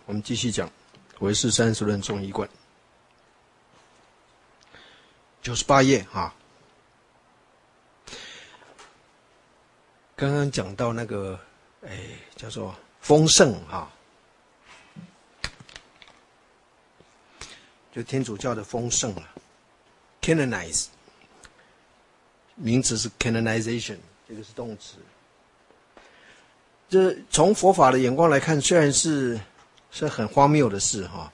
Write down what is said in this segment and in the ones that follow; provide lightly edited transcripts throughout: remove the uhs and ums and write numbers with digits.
我们继续讲唯识三十论中一贯98页啊。刚刚讲到那个叫做丰盛啊，就天主教的丰盛啊 ，canonize， 名词是 canonization， 这个是动词。这从佛法的眼光来看，虽然是很荒谬的事哈，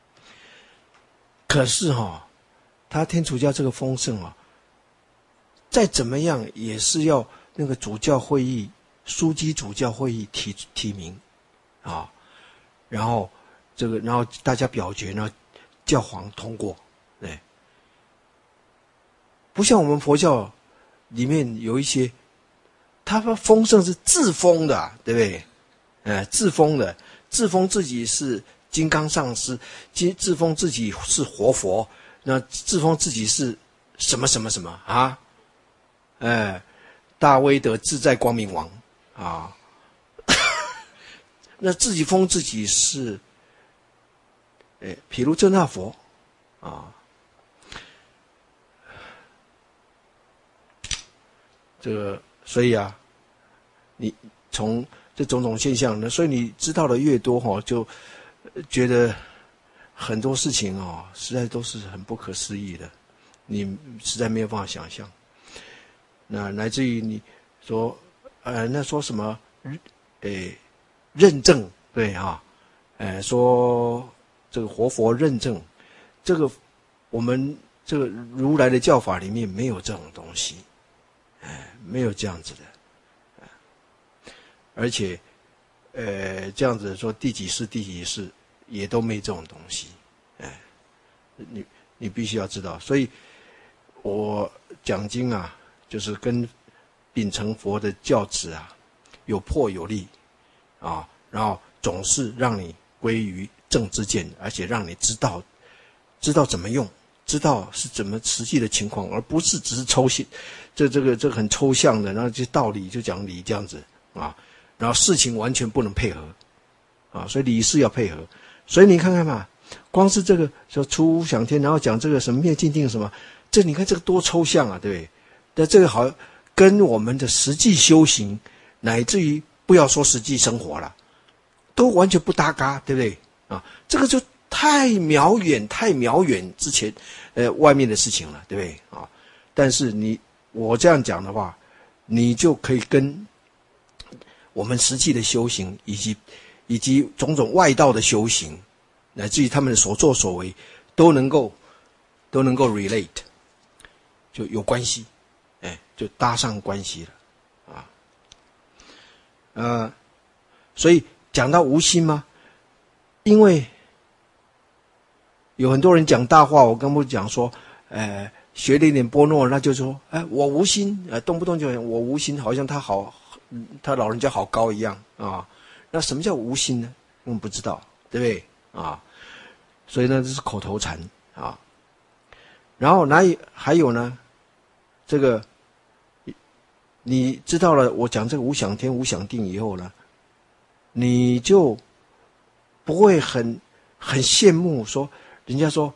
可是哈，他天主教这个丰盛啊，再怎么样也是要那个主教会议、枢机主教会议提名啊，然后大家表决，然后教皇通过，对，不像我们佛教里面有一些。他丰盛是自封的，对不对？自封的，自封自己是金刚上师，自封自己是活佛，那自封自己是什么什么什么啊？大威德自在光明王啊，那自己封自己是，毗卢遮那佛啊，这个。所以啊，你从这种种现象呢，所以你知道的越多哈，就觉得很多事情哦，实在都是很不可思议的，你实在没有办法想象。那乃至于你说，那说什么，认证对啊，说这个活佛认证，这个我们这个如来的教法里面没有这种东西。没有这样子的，而且，这样子说第几世也都没这种东西，你必须要知道。所以，我讲经啊，就是跟秉承佛的教旨啊，有破有立啊，然后总是让你归于正知见，而且让你知道怎么用。知道是怎么实际的情况，而不是只是抽象，这个很抽象的，然后就道理就讲理这样子啊，然后事情完全不能配合啊，所以理事要配合。所以你看看嘛，光是这个说出无想天，然后讲这个什么灭尽定什么，这你看这个多抽象啊，对不对？但这个好跟我们的实际修行，乃至于不要说实际生活了，都完全不搭嘎，对不对啊？这个就。太渺远之前，外面的事情了，对不对啊？但是我这样讲的话，你就可以跟我们实际的修行，以及种种外道的修行，乃至于他们的所作所为，都能够 relate， 就有关系，就搭上关系了啊。所以讲到无心吗？因为。有很多人讲大话，我刚不讲说，学了一点波诺，那就说，我无心，动不动就我无心，好像他老人家好高一样啊。那什么叫无心呢？我们不知道，对不对啊？所以呢，这是口头禅啊。然后还有呢，这个你知道了，我讲这个无想天、无想定以后呢，你就不会很羡慕说。人家说，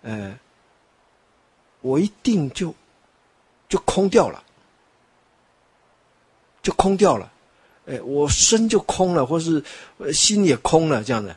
我一定就空掉了，我身就空了，或是心也空了，这样的。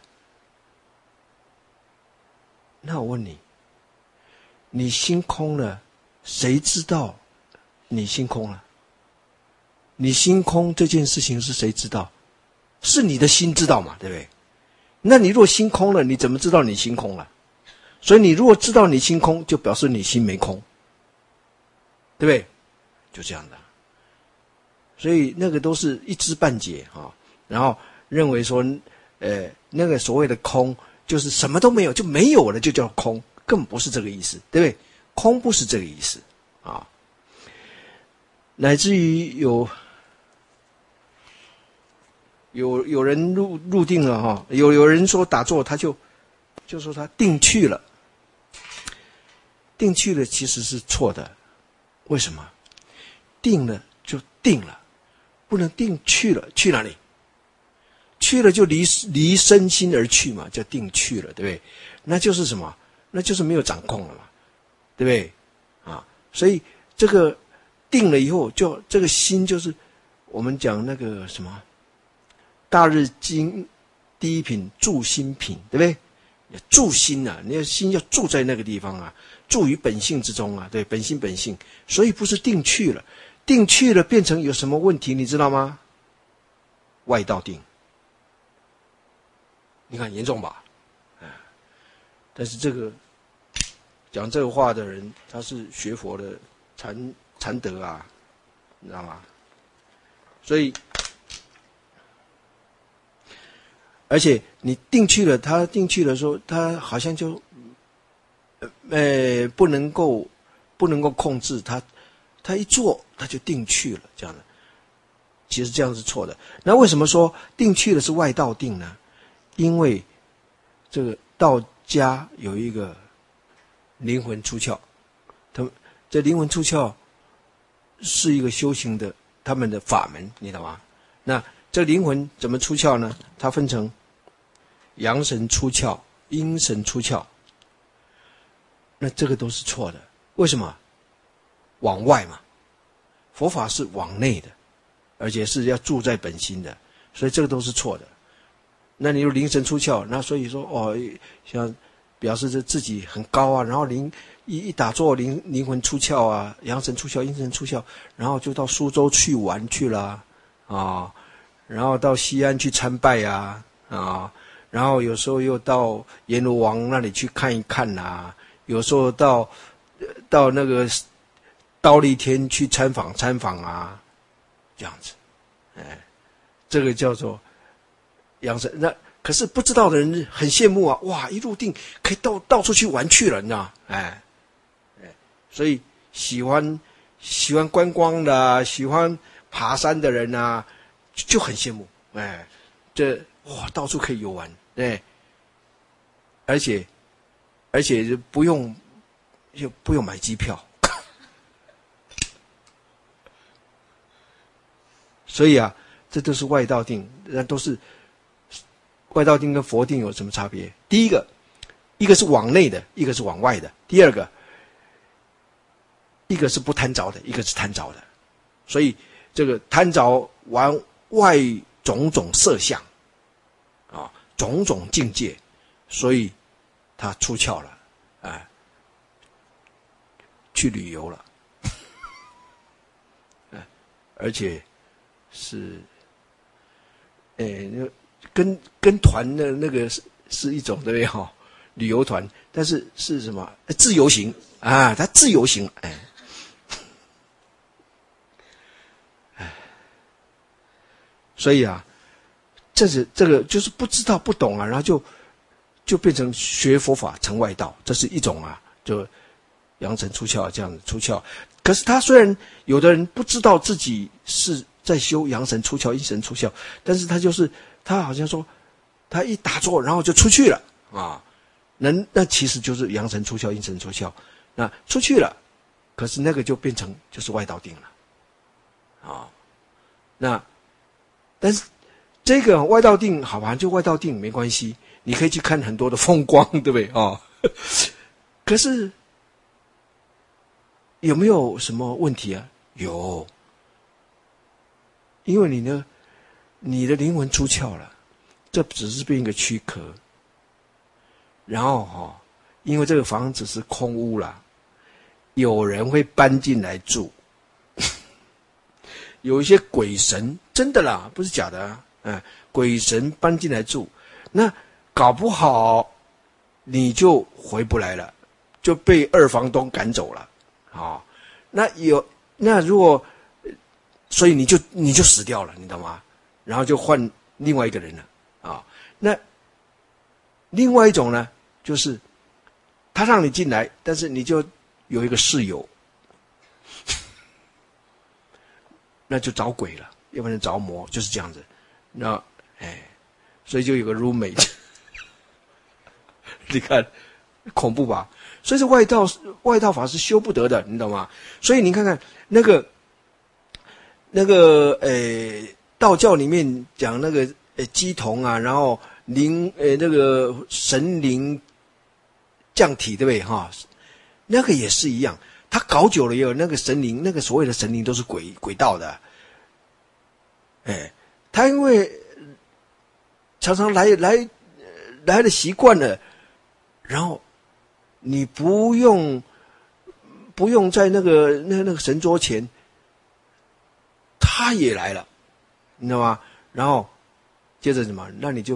那我问你，你心空了，谁知道你心空了？你心空这件事情是谁知道？是你的心知道嘛，对不对？那你若心空了，你怎么知道你心空了？所以你如果知道你心空，就表示你心没空，对不对？就这样的。所以那个都是一知半解啊，然后认为说，那个所谓的空就是什么都没有，就没有了，就叫空，根本不是这个意思，对不对？空不是这个意思啊。乃至于有人入定了哈，有人说打坐，他就说他定去了。定去了其实是错的，为什么？定了就定了，不能定去了，去哪里？ 去了就离身心而去嘛，叫定去了，对不对？那就是什么？那就是没有掌控了嘛，对不对？啊，所以这个定了以后，就这个心就是我们讲那个什么大日经第一品住心品，对不对？住心啊，你的心要住在那个地方啊，住于本性之中啊，对，本性本性，所以不是定去了，定去了变成有什么问题，你知道吗？外道定，你看严重吧？但是这个讲这个话的人，他是学佛的禅德啊，你知道吗？所以。而且你定去了，他定去了说，他好像就，不能够控制他，他一做他就定去了，这样的，其实这样是错的。那为什么说定去了是外道定呢？因为这个道家有一个灵魂出窍，他们这灵魂出窍是一个修行的他们的法门，你懂吗？那这灵魂怎么出窍呢？它分成阳神出窍、阴神出窍，那这个都是错的。为什么？往外嘛，佛法是往内的，而且是要住在本心的，所以这个都是错的。那你有灵神出窍，那所以说像表示着自己很高啊，然后一打坐灵魂出窍啊，阳神出窍、阴神出窍，然后就到苏州去玩去了啊，然后到西安去参拜啊。然后有时候又到阎罗王那里去看一看啊，有时候到那个忉利天去参访啊，这样子，这个叫做养生。那可是不知道的人很羡慕啊，哇，一入定可以到处去玩去了，你知道吗？所以喜欢观光的啊，喜欢爬山的人啊，就很羡慕，哇，到处可以游玩。对，而且不用买机票，所以啊，这都是外道定，那都是外道定跟佛定有什么差别？第一个，一个是往内的，一个是往外的；第二个，一个是不贪着的，一个是贪着的。所以这个贪着往外种种色相。种种境界，所以他出窍了，去旅游了，而且是，跟团的那个是一种对不对旅游团，但是是什么自由行啊？他自由行，所以啊。这个就是不知道不懂啊，然后就变成学佛法成外道，这是一种啊，就阳神出窍这样子出窍。可是他虽然有的人不知道自己是在修阳神出窍、阴神出窍，但是他好像说他一打坐然后就出去了啊，那其实就是阳神出窍、阴神出窍，那出去了，可是那个就变成就是外道定了啊，但是。这个外道定好吧，就外道定没关系，你可以去看很多的风光，对不对可是有没有什么问题啊？有，因为你的灵魂出窍了，这只是变一个躯壳，然后因为这个房子是空屋啦，有人会搬进来住，有一些鬼神，真的啦，不是假的啊。鬼神搬进来住，那搞不好你就回不来了，就被二房东赶走了那如果所以你就死掉了，你懂吗？然后就换另外一个人了那另外一种呢，就是他让你进来，但是你就有一个室友，那就找鬼了，要不然着魔，就是这样子。那所以就有个 roommate 你看恐怖吧？所以是外道法是修不得的，你懂吗？所以你看看那个道教里面讲那个鸡童啊，然后那个神灵降体，对不对哈？那个也是一样，他搞久了以后，那个神灵，那个所谓的神灵都是鬼道的。他因为常常来的习惯了，然后你不用在那个神桌前，他也来了，你知道吗？然后接着什么？那你就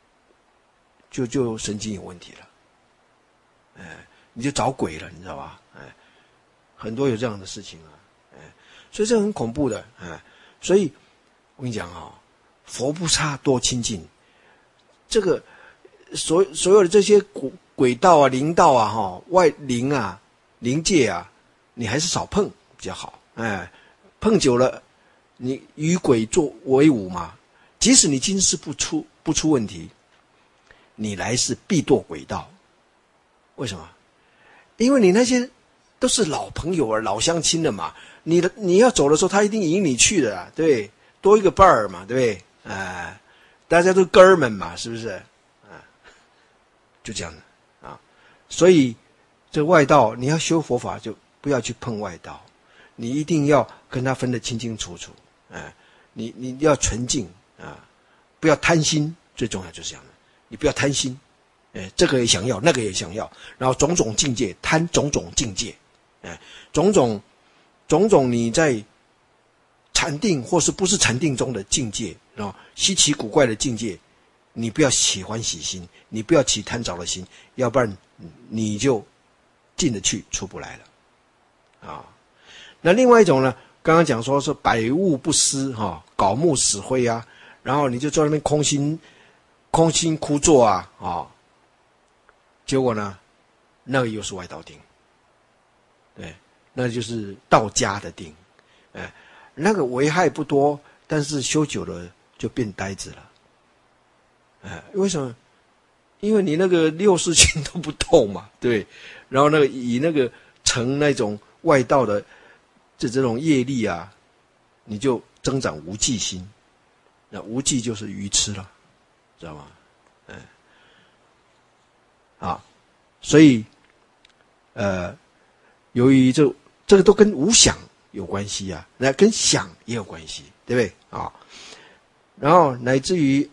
神经有问题了，你就找鬼了，你知道吧？很多有这样的事情啊，所以这很恐怖的，所以我跟你讲啊，佛菩萨多亲近，这个所有的这些鬼道啊、灵道啊、外灵啊、灵界啊，你还是少碰比较好，碰久了，你与鬼为伍嘛。即使你今世不出问题，你来世必堕鬼道。为什么？因为你那些都是老朋友啊、老乡亲了嘛。你要走的时候，他一定引你去的，对，多一个伴儿嘛，对不对？大家都哥儿们嘛，是不是？就这样的啊。所以这外道，你要修佛法，就不要去碰外道，你一定要跟他分得清清楚楚。你要纯净啊，不要贪心，最重要就是这样的。你不要贪心，这个也想要，那个也想要，然后种种境界，贪种种境界，种种你在禅定或是不是禅定中的境界，然后稀奇古怪的境界，你不要起欢喜心，你不要起贪着的心，要不然你就进得去，出不来了啊。那另外一种呢，刚刚讲说是百物不思槁木死灰啊，然后你就在那边空心枯坐啊，结果呢，那个又是外道定，对，那就是道家的定，那个危害不多，但是修久了就变呆子了，为什么？因为你那个六识心都不动嘛，对，然后以那个成那种外道的这种业力啊，你就增长无记心，那无记就是愚痴了，知道吗？所以由于这个都跟无想有关系啊，那跟想也有关系，对不对啊？然后乃至于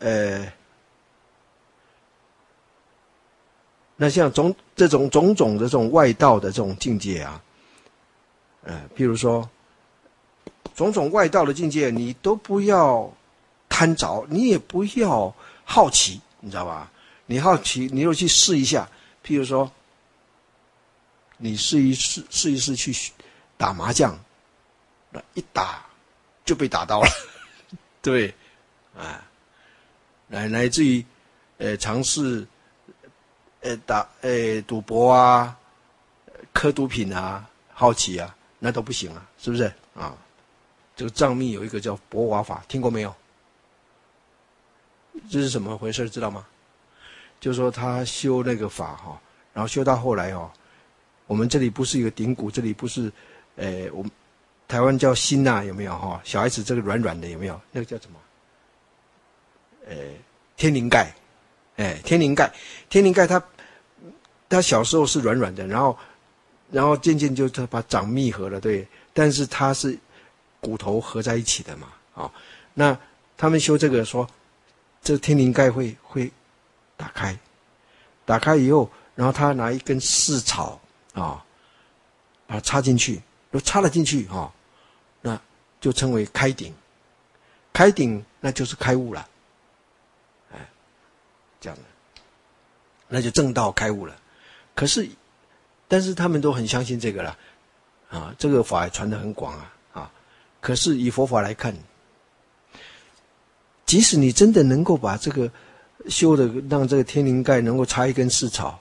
那像这种种种的这种外道的这种境界啊，譬如说种种外道的境界，你都不要贪着，你也不要好奇，你知道吧？你好奇，你就去试一下。譬如说，你试一试去打麻将，那一打就被打到了，对，乃至于尝试赌博啊、嗑毒品啊、好奇啊，那都不行啊，是不是啊？这个藏密有一个叫博瓦法，听过没有？这是怎么回事，知道吗？就是说他修那个法然后修到后来我们这里不是一个顶骨，这里不是我们台湾叫心啊，有没有小孩子这个软软的有没有？那个叫什么？天灵盖，天灵盖他小时候是软软的，然后渐渐就他把长密合了，对，但是它是骨头合在一起的嘛，那他们修这个说，这个天灵盖会打开以后，然后他拿一根四草把它插进去，都插了进去那就称为开顶，那就是开悟了，这样的，那就正道开悟了。但是他们都很相信这个了这个法传得很广可是以佛法来看，即使你真的能够把这个修的让这个天灵盖能够插一根四草，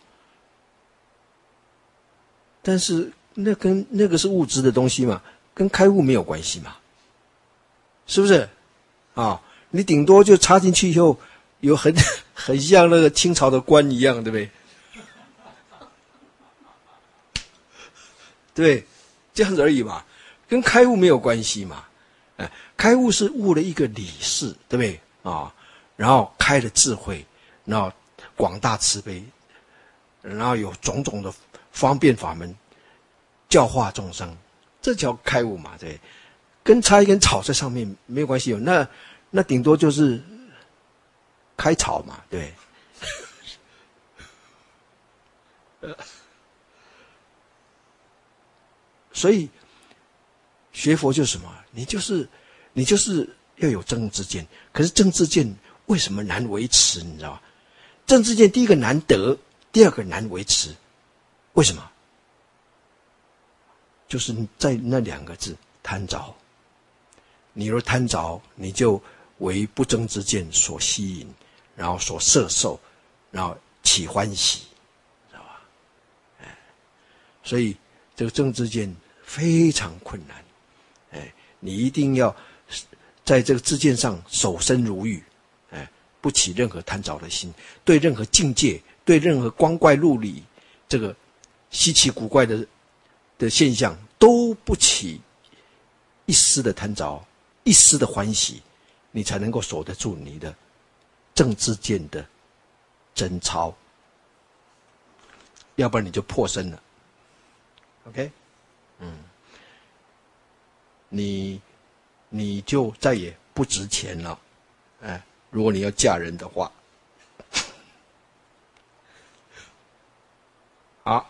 但是那个是物质的东西嘛，跟开悟没有关系嘛，是不是你顶多就插进去以后，有很像那个清朝的官一样，对不对？对，这样子而已嘛，跟开悟没有关系嘛。开悟是悟了一个理事，对不对然后开了智慧，然后广大慈悲，然后有种种的方便法门教化众生，这叫开悟嘛？对，跟插一根草在上面没有关系，那顶多就是开草嘛，对。所以学佛就是什么？你就是要有正知见。可是正知见为什么难维持？你知道吗？正知见第一个难得，第二个难维持。为什么？就是在那两个字贪着。你若贪着，你就为不正知见所吸引，然后所摄受，然后起欢喜，知道吧？所以这个正知见非常困难。你一定要在这个知见上守身如玉，不起任何贪着的心，对任何境界，对任何光怪陆离，这个稀奇古怪的现象，都不起一丝的贪着，一丝的欢喜，你才能够守得住你的正知见的贞操，要不然你就破身了。OK， 你就再也不值钱了，如果你要嫁人的话。好，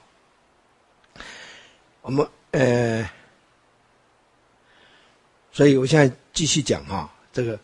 我们所以我现在继续讲哈，这个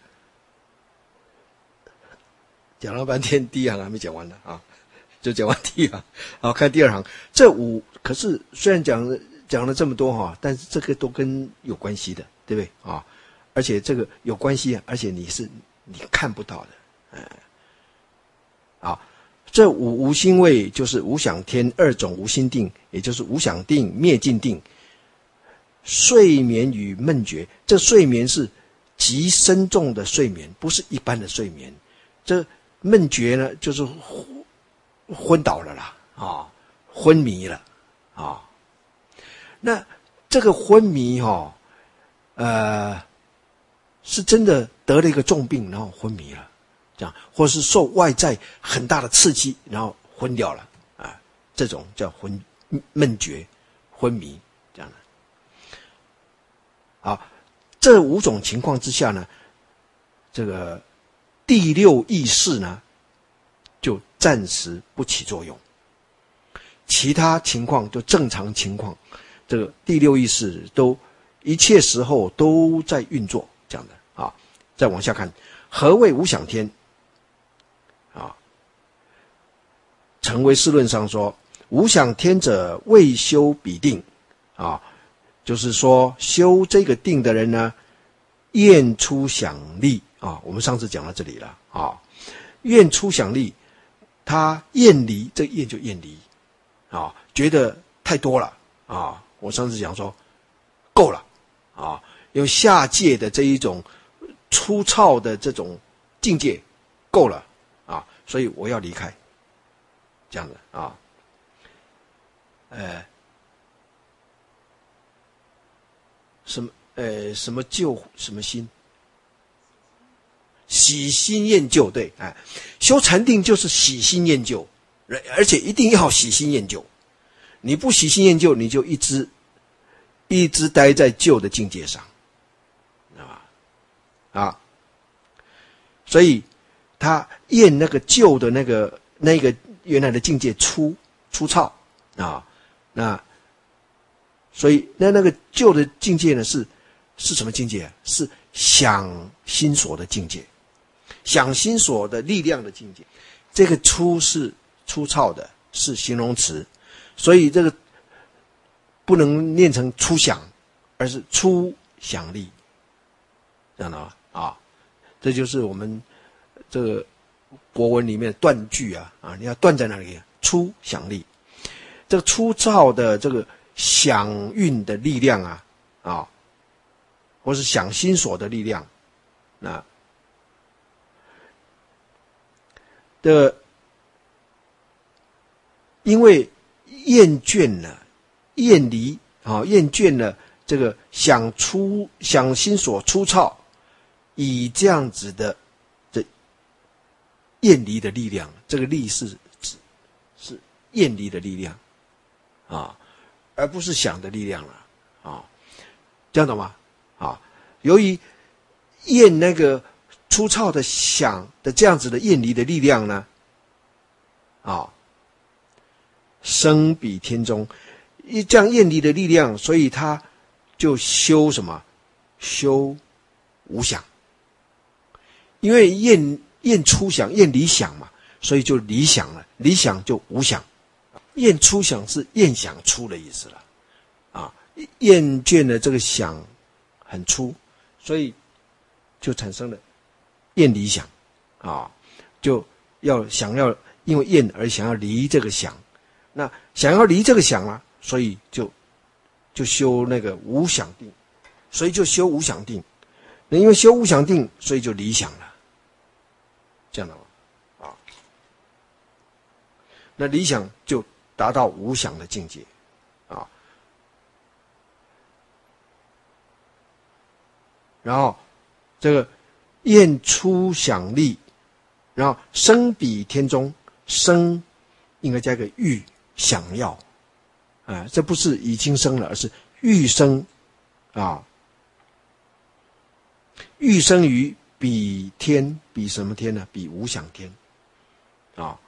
讲了半天，第一行还没讲完呢啊，就讲完第一行。好，看第二行，这五可是虽然讲了这么多哈，但是这个都跟有关系的，对不对啊？而且这个有关系，而且你看不到的，好，这五无心位就是无想天二种无心定，也就是无想定、灭尽定、睡眠与闷觉。这睡眠是极深重的睡眠，不是一般的睡眠。这闷觉呢，就是昏倒了啦，昏迷了啊。那这个昏迷是真的得了一个重病，然后昏迷了，这样，或是受外在很大的刺激，然后昏掉了啊，这种叫闷觉、昏迷这样的。好，这五种情况之下呢，这个第六意识呢，就暂时不起作用，其他情况就正常情况，这个第六意识都一切时候都在运作，这样的啊。再往下看，何谓无想天？成唯识论上说，无想天者，未修彼定就是说修这个定的人呢，厌出想力我们上次讲到这里了厌出想力，他厌离，这厌就厌离觉得太多了我上次讲说够了有下界的这一种粗糙的这种境界够了所以我要离开，这样的什么旧什么心，喜新厌旧，对，修禅定就是喜新厌旧，而且一定要喜新厌旧。你不喜新厌旧，你就一直待在旧的境界上，知道吧？所以他厌那个旧的那个原来的境界粗糙那所以那个旧的境界呢是什么境界？是想心所的境界，想心所的力量的境界。这个粗是粗糙的，是形容词，所以这个不能念成粗想，而是粗想力，这样的这就是我们这个国文里面的断句你要断在哪里？粗想力，这个粗糙的这个想运的力量或是想心所的力量，因为厌倦了、厌离厌倦了这个想心所粗糙，以这样子的厌离的力量，这个力是厌离的力量啊，而不是想的力量了啊，这样懂吗？啊，由于厌那个粗糙的想的这样子的厌离的力量呢，啊，生彼天中，这样厌离的力量，所以他就修什么？修无想。因为厌粗想、厌理想嘛，所以就理想了，理想就无想。厌粗想是厌想粗的意思了，啊，厌倦的这个想很粗，所以就产生了厌理想，啊，就想要因为厌而想要离这个想，那想要离这个想了，所以就修那个无想定，所以就修无想定。那因为修无想定，所以就离想了，这样的吗？啊，那理想就达到无想的境界啊。然后这个厌粗想力，然后生彼天中，生应该加个欲，想要啊，这不是已经生了，而是欲生啊。欲生于彼天，彼什么天呢？彼无想天啊。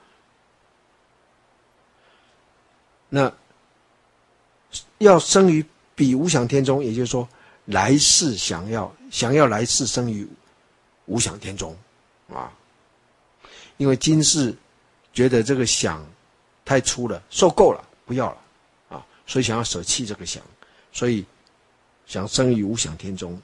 那要生于彼无想天中，也就是说来世想要来世生于无想天中啊。因为今世觉得这个想太粗了，受够了，不要了啊，所以想要舍弃这个想，所以想生于无想天中。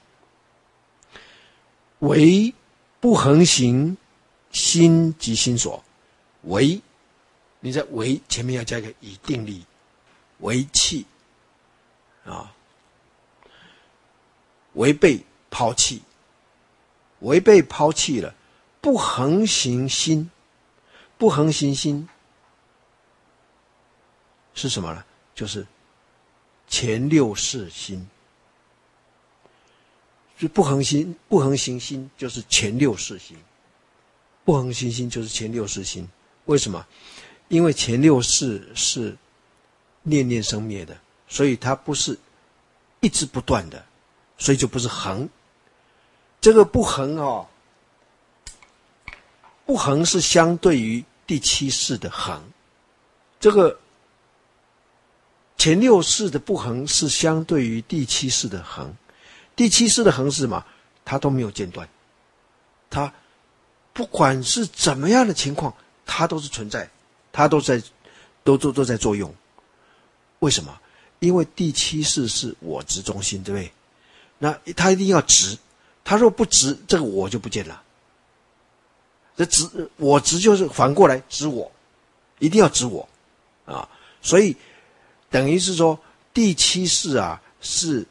为不恒行，心即心所。为，你在为前面要加一个以定力，为弃啊，违背抛弃，违背抛弃了，不恒行心，不恒行心是什么呢？就是前六识心。就不恒行心就是前六识心，不恒行心就是前六识心。为什么？因为前六识是念念生灭的，所以它不是一直不断的，所以就不是恒。这个不恒哦，不恒是相对于第七识的恒，这个前六识的不恒是相对于第七识的恒。第七识的恒是嘛，它都没有间断，它不管是怎么样的情况，它都是存在，它都在作用。为什么？因为第七识是我执中心，对不对？那它一定要执，它若不执，这个我就不见了。这执我执就是反过来执我，一定要执我啊！所以等于是说，第七识啊是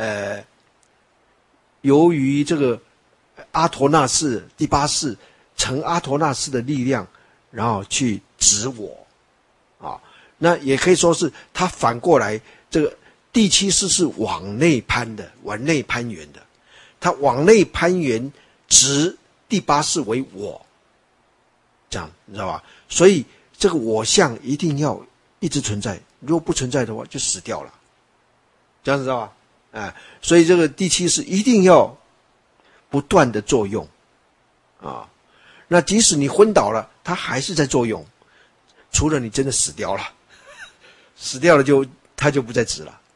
由于这个阿陀那识第八识成阿陀那识的力量，然后去执我啊，那也可以说是他反过来，这个第七识是往内攀的，往内攀援的，他往内攀援执第八识为我，这样你知道吧？所以这个我相一定要一直存在，如果不存在的话就死掉了，这样知道吧？所以这个第七识一定要不断的作用啊。那即使你昏倒了，它还是在作用，除了你真的死掉了，死掉了它就不再执了。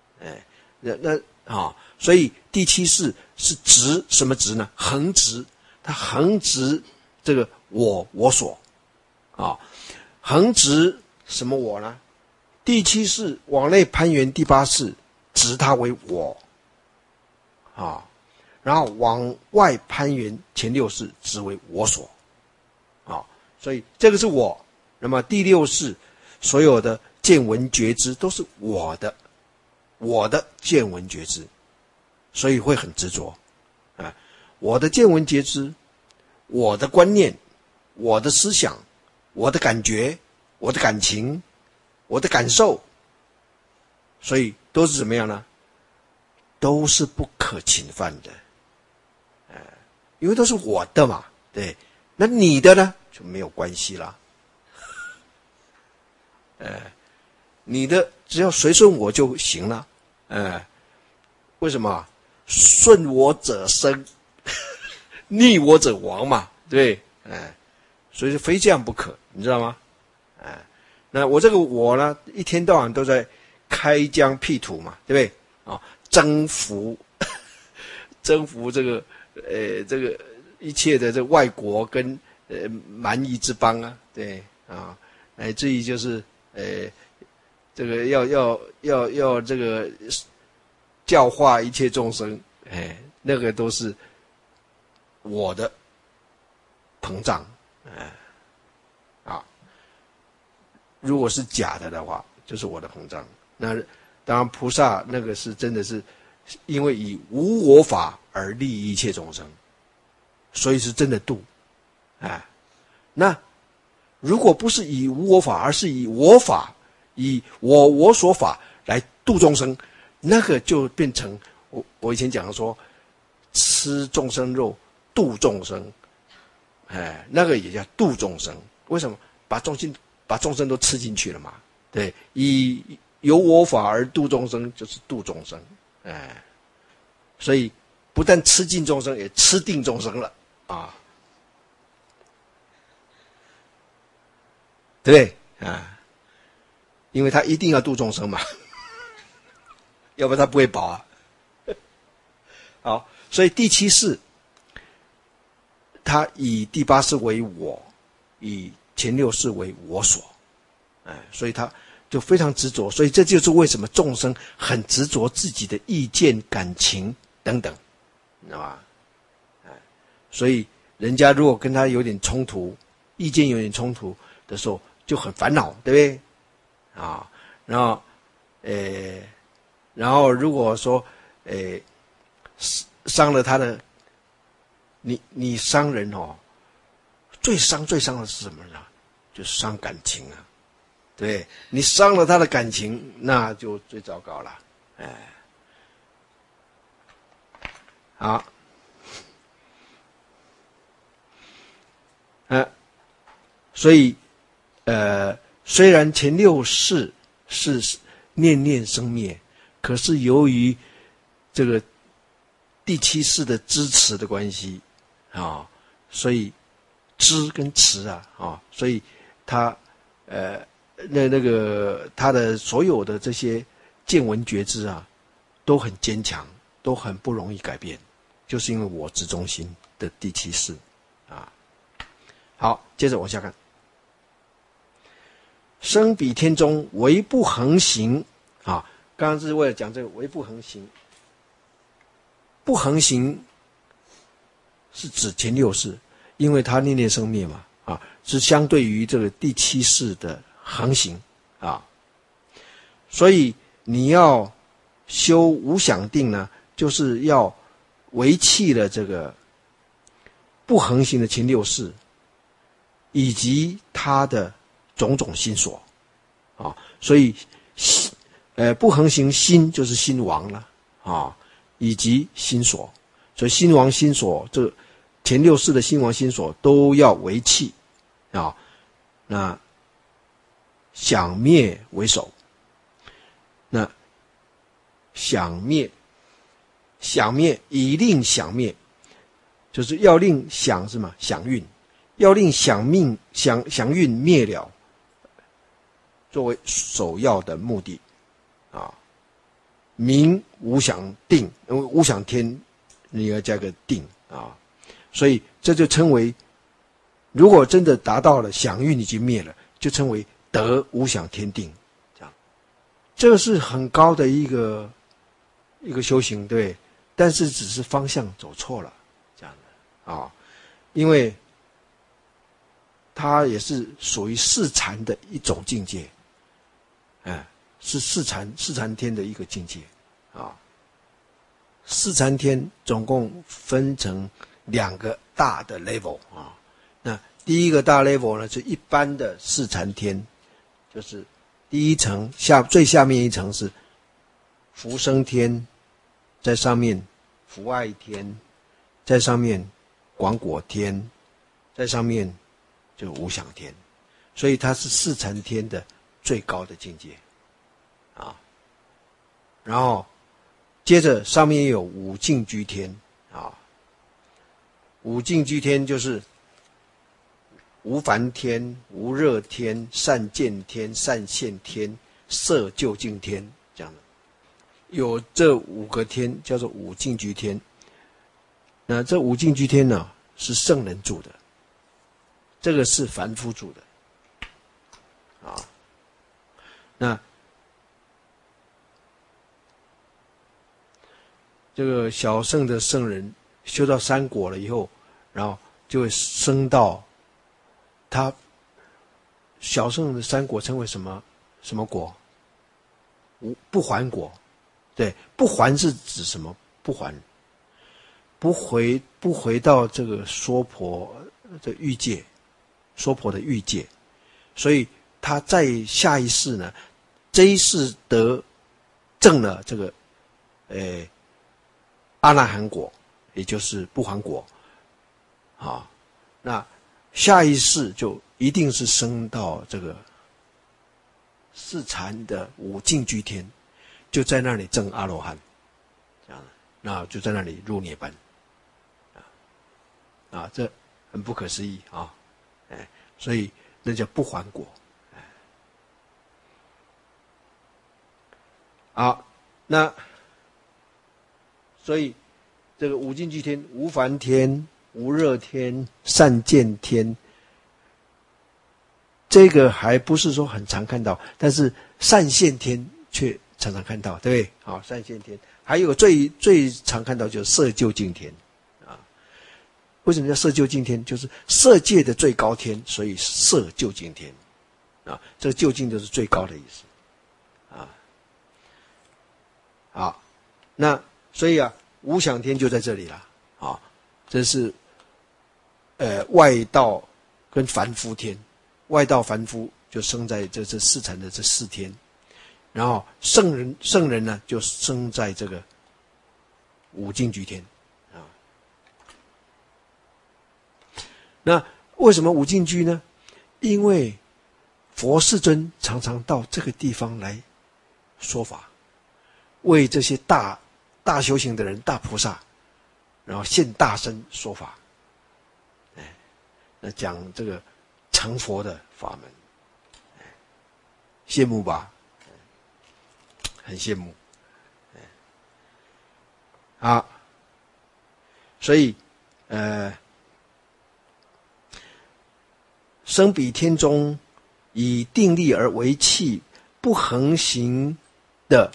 所以第七识是执，什么执呢？恒执，它恒执这个我所啊，恒执什么我呢？第七识往内攀援第八识，执它为我啊，然后往外攀援前六识，执为我所啊，所以这个是我。那么第六识所有的见闻觉知都是我的见闻觉知，所以会很执着啊。我的见闻觉知，我的观念，我的思想，我的感觉，我的感情，我的感受，所以都是怎么样呢？都是不可侵犯的，因为都是我的嘛，对。那你的呢？ 就没有关系啦。你的只要随顺我就行了。为什么？顺我者生，逆我者亡嘛，对不对？所以非这样不可，你知道吗？那我这个我呢，一天到晚都在开疆辟土嘛，对不对？征服征服这个一切的这外国跟蛮夷之邦啊，对啊，乃至于就是这个要这个教化一切众生，那个都是我的膨胀，如果是假的话，就是我的膨胀。那当然，菩萨那个是真的是因为以无我法而利益一切众生，所以是真的度。那如果不是以无我法，而是以我法，以我所法来度众生，那个就变成我以前讲说，吃众生肉度众生，那个也叫度众生。为什么？把众生都吃进去了嘛？对，以有我法而度众生，就是度众生。所以不但吃尽众生，也吃定众生了啊，对不对啊？因为他一定要度众生嘛，要不然他不会饱啊。好，所以第七世，他以第八世为我，以前六世为我所，所以他就非常执着，所以这就是为什么众生很执着自己的意见、感情等等，你知道吧？所以人家如果跟他有点冲突，意见有点冲突的时候，就很烦恼，对不对？然后如果说伤了他的，你伤人最伤的是什么呢？就是伤感情啊。对，你伤了他的感情，那就最糟糕了。好，所以虽然前六世是念念生灭，可是由于这个第七世的支持的关系所以支跟持所以他那个他的所有的这些见闻觉知都很坚强，都很不容易改变，就是因为我执中心的第七世好，接着往下看，生彼天中唯不恒行刚刚是为了讲这个唯不恒行，不恒行是指前六世，因为他念念生灭嘛是相对于这个第七世的恒行所以你要修无想定呢，就是要违弃了这个不恒行的前六世，以及他的种种心所所以不恒行心就是心王了以及心所，所以心王心所这前六世的心王心所都要违弃那想灭为首，那想灭以令想灭，就是要令想什么想运，要令想运灭了，作为首要的目的名无想定，因为无想天你要加个定所以这就称为，如果真的达到了想运已经灭了，就称为得无想天定，这个是很高的一个修行，对，但是只是方向走错了，这样的因为它也是属于四禅的一种境界，是四禅天的一个境界四禅天总共分成两个大的 level 那第一个大 level 呢，是一般的四禅天，就是第一层最下面一层是福生天，在上面福爱天，在上面广果天，在上面就无想天，所以它是四禅天的最高的境界啊。然后接着上面有五净居天啊，五净居天就是无烦天、无热天、善见天、善现天、色究竟天这样的，有这五个天叫做五净居天。那这五净居天呢，是圣人住的，这个是凡夫住的啊。那这个小圣的圣人修到三果了以后，然后就会升到他小圣的三果称为什么果？不还果。对，不还是指什么？不还，不回到这个娑婆的欲界，娑婆的欲界，所以他在下一世呢，这一世得证了这个阿那含果，也就是不还果啊。那下一世就一定是升到这个四禅的五净居天，就在那里证阿罗汉，这样的，那就在那里入涅槃啊，这很不可思议啊！所以那叫不还果。好，那所以这个五净居天、无烦天、无热天、善见天，这个还不是说很常看到，但是善现天却常常看到，对不对？好，善现天还有最常看到就是色究竟天啊。为什么叫色究竟天？就是色界的最高天，所以色究竟天啊。这个究竟就是最高的意思啊。好，那所以啊，无想天就在这里了啊。这是外道跟凡夫天，外道凡夫就生在这四禅的这四天，然后圣人呢就生在这个五净居天啊。那为什么五净居呢？因为佛世尊常常到这个地方来说法，为这些大修行的人、大菩萨，然后现大身说法，那讲这个成佛的法门，羡慕吧？很羡慕。好，所以生彼天中，以定力而为器，不横行的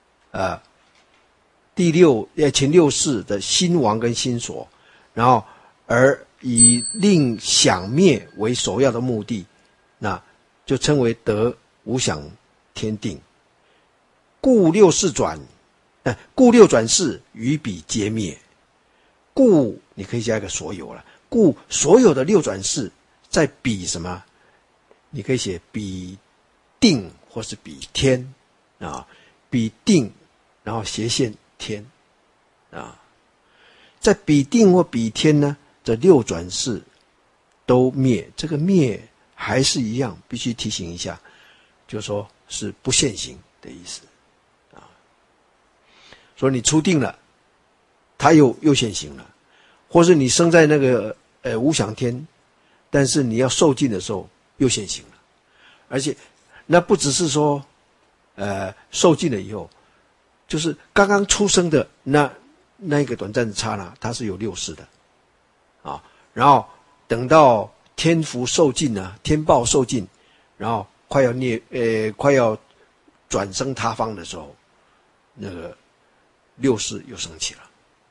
前六世的心王跟心所，然后而以令想灭为首要的目的，那就称为得无想天定。故六转世于彼皆灭。故你可以加一个所有了。故所有的六转世在彼什么？你可以写彼定或是彼天啊，彼定然后斜线天啊，在彼定或彼天呢，这六转世都灭。这个灭还是一样，必须提醒一下，就是说是不现行的意思啊。所以你出定了，它又现行了，或是你生在那个无想天，但是你要受尽的时候又现行了。而且那不只是说受尽了以后，就是刚刚出生的那一个短暂的刹那，它是有六世的啊。然后等到天福受尽啊，天报受尽，然后快要转生他方的时候，那个六世又升起了。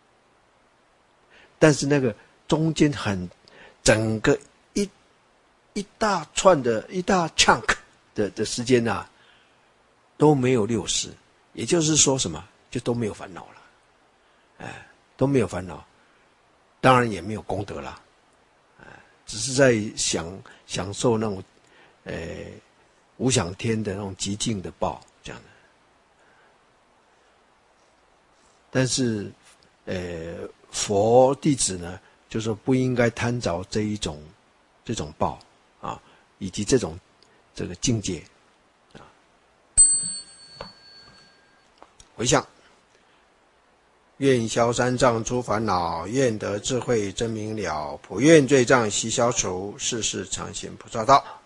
但是那个中间整个一大串的一大 chunk 的时间啊，都没有六世，也就是说什么，就都没有烦恼了，都没有烦恼，当然也没有功德了，只是在享受那种无想天的那种极静的报这样的。但是佛弟子呢，就说不应该贪着这种报以及这个境界啊。回向，愿消三障诸烦恼，愿得智慧真明了，普愿罪障悉消除，世世常行菩萨道。